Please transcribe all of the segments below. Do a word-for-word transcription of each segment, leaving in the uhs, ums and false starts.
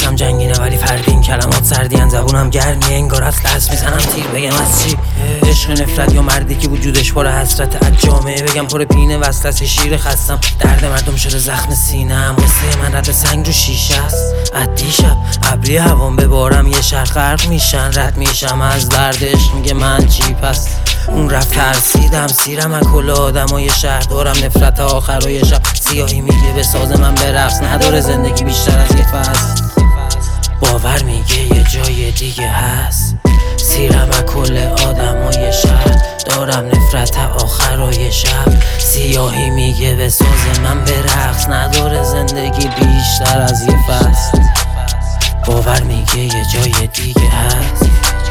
دستم جنگینه ولی فردین، کلمات سردین، زبونم گرمیه انگار از دست میزنم تیر. بگم از چی؟ عشق نفرت یا مردی که وجودش پر حسرت، از جامعه بگم پر پینه وصلت شیر خستم. درد مردم شده زخم سینه‌ام، واسه من رد سنگ رو شیشه است. از دیشب ابری هوام ببارم یه شهر غرق میشن، رد میشم از دردش میگه من چی پس. اون رفت ترسیدم سیرم از کل آدمای شهر، دارم نفرت آخرای شب. سیاهی میگه به ساز من برقص، نداره زندگی بیشتر از یه فصل. باور میگه یه جای دیگه هست، سیرم از کل آدمای شهر، دارم نفرت آخرای شب. سیاهی میگه به ساز من برقص، نداره زندگی بیشتر از یه فصل. باور میگه یه جای دیگه هست.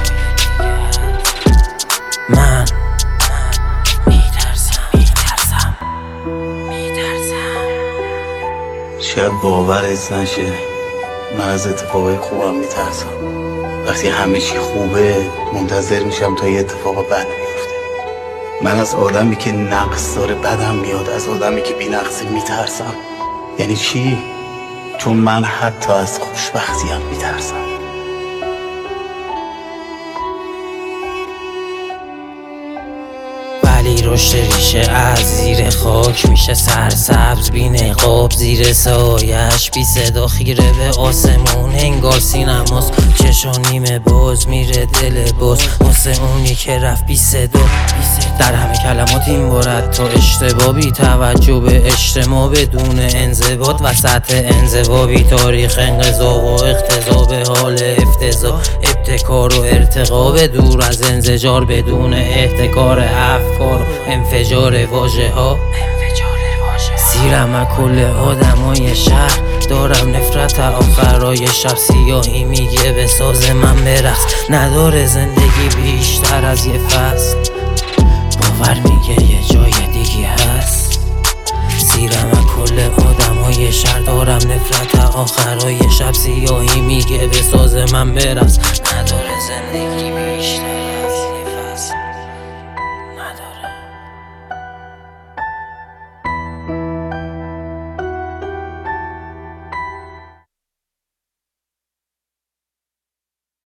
من میترسم میترسم میترسم. شاید باورت نشه، من از اتفاقای خوبم میترسم. وقتی همه چی خوبه منتظر میشم تا یه اتفاق بد بیفته. من از آدمی که نقص داره بدم میاد، از آدمی که بی نقصه میترسم. یعنی چی؟ چون من حتی از خوشبختیم میترسم. ولی رشد ریشه از زیر خاک میشه سرسبز، بی نقاب زیر سایش، بی صدا خیره به آسمون انگار سینماست. چشا نیمه باز میره دل باز واسه اونی که رفت بی صدا. در همه کلمات این بارد تا اشتباه، بی توجه به اجتماع بدون انضباط، وسط انزوا بی تاریخ انقضا و اقتضا به حال افتضاح. ابتکار و ارتقا به دور از انزجار، بدون احتکار افکار و انفجار واژه ها. سیرم از کل آدمای شهر، دارم نفرت آخرای شب. سیاهی میگه به ساز من برقص، نداره زندگی بیشتر از یه فصل. باور میگه یه جای دیگه هست، سیرم از کل آدمای شهر، دارم نفرت آخرای شب. سیاهی میگه به ساز من برقص، نداره زندگی بیشتر